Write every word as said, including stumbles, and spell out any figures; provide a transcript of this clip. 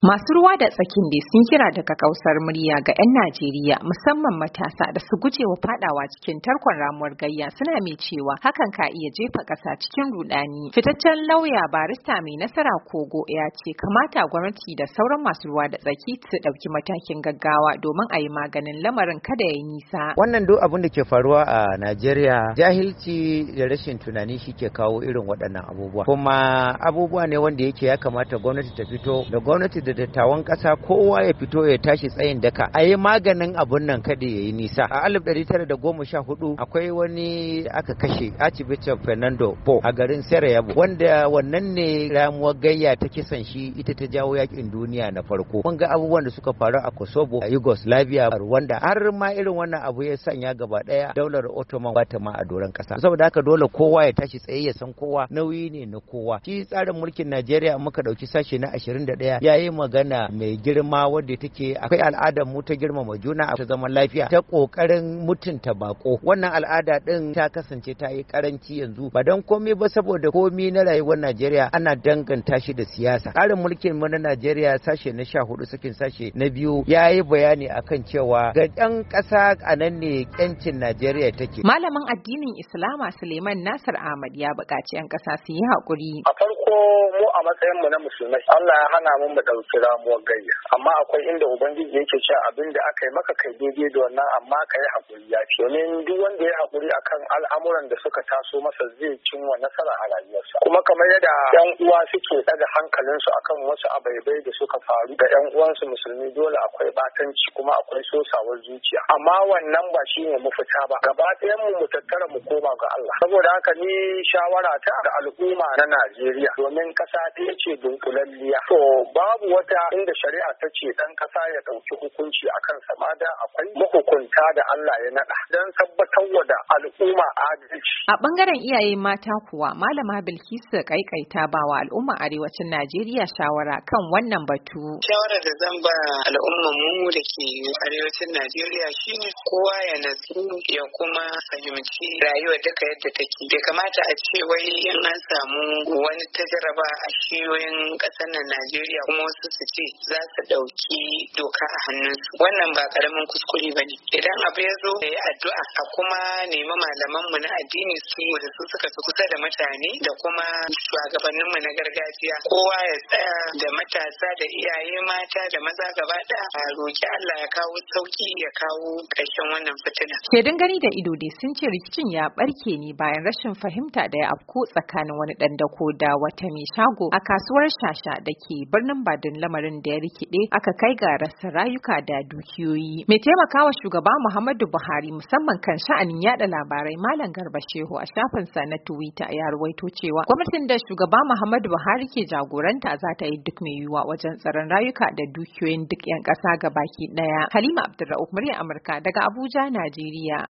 Masu ruwa da tsakin dai sun kira daga kausar murya ga 'yan Najeriya musamman matasa da su guje wa fadawa cikin tarkon ramuwar gayya, suna mai cewa hakan ka iya jefa ƙasa cikin rudani. Fitaccen lauya barista mai nasara Kogo ya ce kamata gwamnati da sauran masu ruwa da tsaki su ɗauki matakin gaggawa domin a yi maganin lamarin kada ya yi nisa. Wannan duk abin da ke faruwa a Najeriya, jahilci da rashin tunani shi ke kawo irin waɗannan abubuwa. Kuma abubuwa ne wanda yake ya kamata gwamnati ta fito da gwamnati da dattawan ƙasa kowa ya fito ya tashi tsayin daka a yi maganin abun nan kada ya yi nisa. A alif ɗari tara da goma sha hudu akwai wani aka kashe Archbishop Fernando Po a garin Sarajevo, wanda wannan ne ramuwar gayya ta kisan shi ita ta jawo yakin duniya na farko. Mun ga abubuwan da suka faru a Kosovo, a Yugoslavia, Rwanda, har ma irin wannan abu ya sanya gaba ɗaya daular Ottoman ba ta ma a doron ƙasa. Saboda haka dole kowa ya tashi tsaye ya san kowa nauyi ne na kowa. Shi tsarin mulkin Najeriya muka ɗauki sashe na ashirin da ɗaya ya yi magana mai girma wadda take akwai al'adar mu ta girmama juna a zaman lafiya, ta kokarin mutunta bako. Wannan al'ada din ta kasance ta yi karanci yanzu ba don komai ba saboda komai na rayuwar Najeriya ana danganta shi da siyasa. Tsarin mulkin mu na Najeriya sashe na sha hudu sakin sashe na biyu ya yi bayani akan cewa ga ɗan ƙasa a nan ne ƴancin Najeriya take. Malamin addinin Islama Suleiman Nasir Ahmad ya buƙaci 'yan ƙasa su yi haƙuri. A farko mu a matsayin mu na musulmai Allah ya hana mu mu ɗauki ramuwar gayya, amma akwai inda ubangiji yake cewa abin da aka yi maka kai daidai da wannan, amma ka yi haƙuri ya ce, domin duk wanda ya haƙuri akan al'amuran da suka taso masa zai cimma nasara a rayuwarsa. Kuma kamar yadda yan uwa suke ɗaga hankalinsu akan wasu abaibai da suka faru da yan uwansu musulmi, dole akwai batanci kuma akwai sosawar zuciya, amma wannan ba shi ne mafita ba. Gaba ɗayan mu mu tattara mu koma ga Allah. Saboda haka ni shawara ta da al'umma na Najeriya, domin ƙasa ɗaya ce dunkulalliya, to babu wata inda shari'a ta ce dan kasa ya dauki hukunci akan sama, da akwai mahukunta da Allah ya nada dan tabbatar da al'umma adalci. A bangaren iyaye mata kuwa, Malama Bilkisu Kaikaita ba wa al'umma arewacin Najeriya shawara kan wannan batu. Shawara da zan ba al'umman mu da ke arewacin Najeriya shine kowa ya natsu ya kuma fahimci rayuwar duka yadda take. Bai kamata a ce wai in an samu wani tajaraba a shiyoyin ƙasar nan Najeriya kuma wasu su ce za su ɗauki doka a hannunsu. Wannan ba ƙaramin kuskure ba ne. Idan abu ya zo ya yi addu'a a kuma nemi malamanmu na addini su da su suka fi kusa da mutane da kuma shugabanninmu na gargajiya. Kowa ya tsaya da matasa da iyaye mata da maza gaba ɗaya a roƙi Allah ya kawo sauƙi ya kawo ƙarshen wannan fitina. Shaidun gani da ido dai sun ce rikicin ya ɓarke ne bayan rashin fahimta da ya afko tsakanin wani ɗan dako da wata mai shago a kasuwar Shasha da ke birnin Badin, lamarin da ya rikide aka kai ga rasa rayuka da dukiyoyi. Mai taimakawa shugaba Muhammadu Buhari musamman kan sha'anin yada labarai Malam Garba Shehu a shafinsa na Twitter ya rawaito cewa gwamnatin da shugaba Muhammadu Buhari ke jagoranta za ta yi duk mai yiwuwa wajen tsaron rayuka da dukiyoyin duk 'yan ƙasa gabaki ɗaya. Halima Abdulra'uf, muryar Amurka daga Abuja, Najeriya.